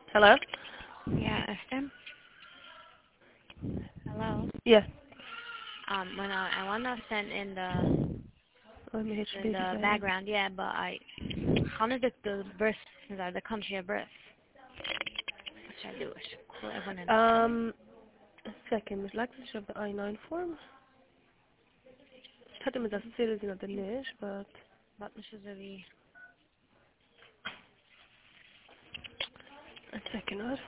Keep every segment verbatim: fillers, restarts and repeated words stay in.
Hello? Yeah, Esther. Hello. Yeah. Um, when I, I wanna send in the Let me hit in your baby the saying. background, yeah, but I how did the birth, the, the country of birth? What should I do? I should call everyone in. Um, a second. مش like to of the I nine form. حتى متى citizen of the niche, but But this is really a second. What?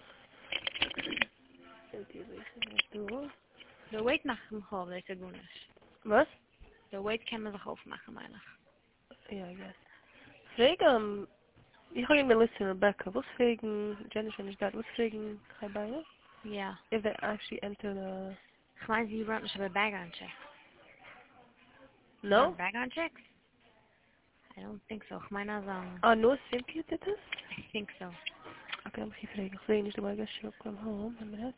Do. the weight machen hoor, dat is goed is. What? The weight kan me zich overmaken, meiner. Yeah, I guess. Wegen, ich habe mir listen Rebecca. Was wegen, Jennifer and that. Was wegen, Haibaya? Yeah. If they actually enter the. Ik meen die run ze bij background check. No? Run background checks? I don't think so. Ik meen als um, Ah, no, Cynthia did this? I think so. Okay, I'm keep it. Ik weet niet hoe I guess she'll come home. A minute.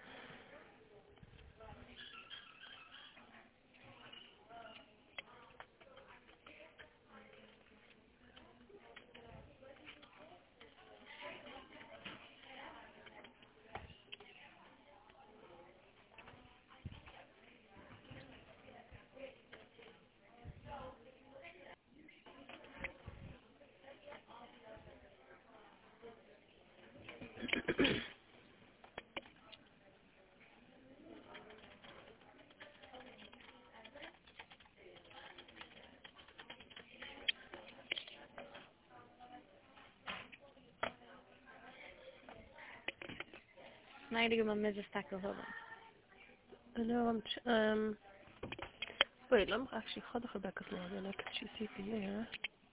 Nee, ik heb mijn midden stack of over. I know, I'm, ch- um, wait, let me actually, ga de Rebecca's log and I can choose C P here.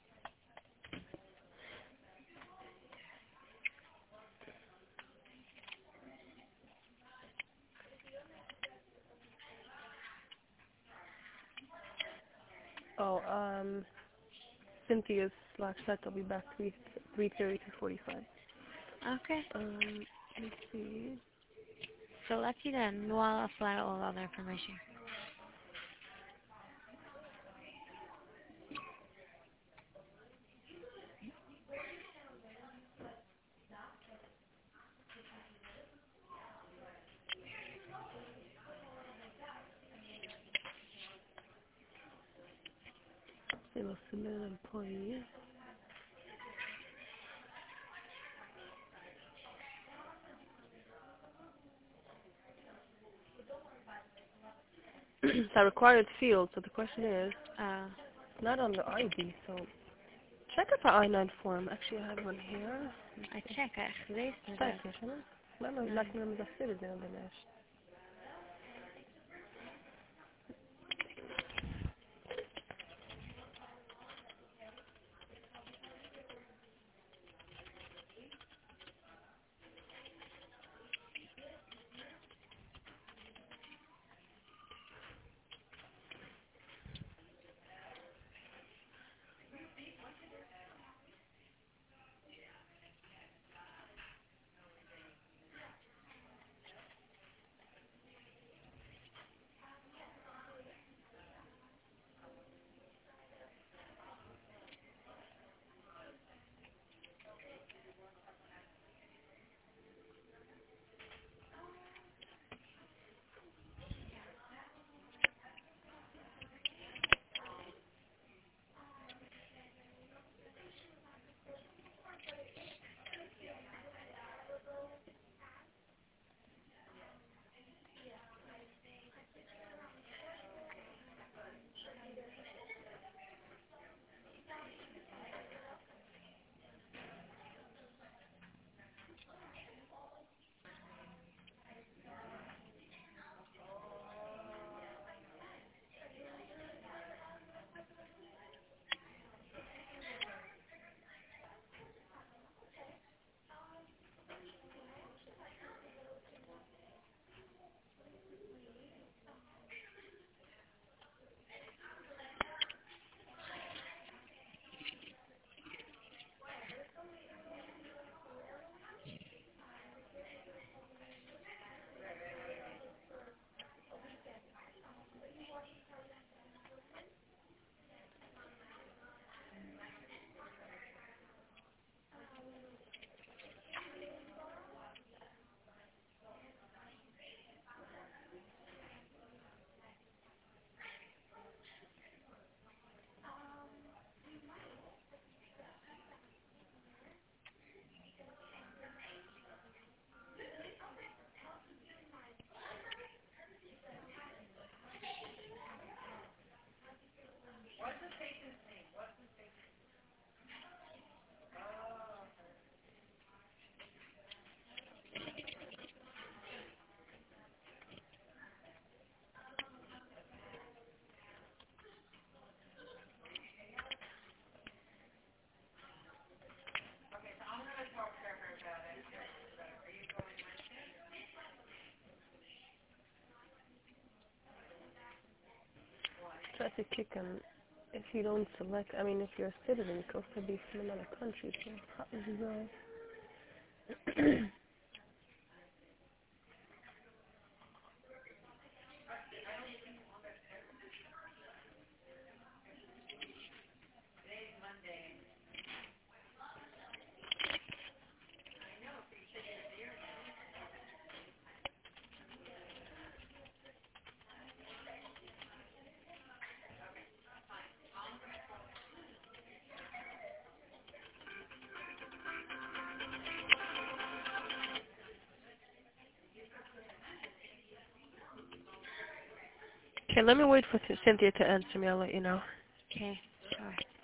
Oh, um, Cynthia's slash set will be back three three thirty to forty five. Okay. Um, let's see. So let's see then. While I'll fly all other information. They will submit an employee. It's a required field, so the question is, Uh, it's not on the I D, so check out the I nine form. Actually, I have one here. I check. I echt gelezen Kijk dat. eens, hè. Laat me, Nee. laat me hem eens citizen on the nest. try to kick him if you don't select. I mean, if you're a citizen, you can also be from another country. So how does it go? Okay, let me wait for Cynthia to answer me. I'll let you know. Okay, sure.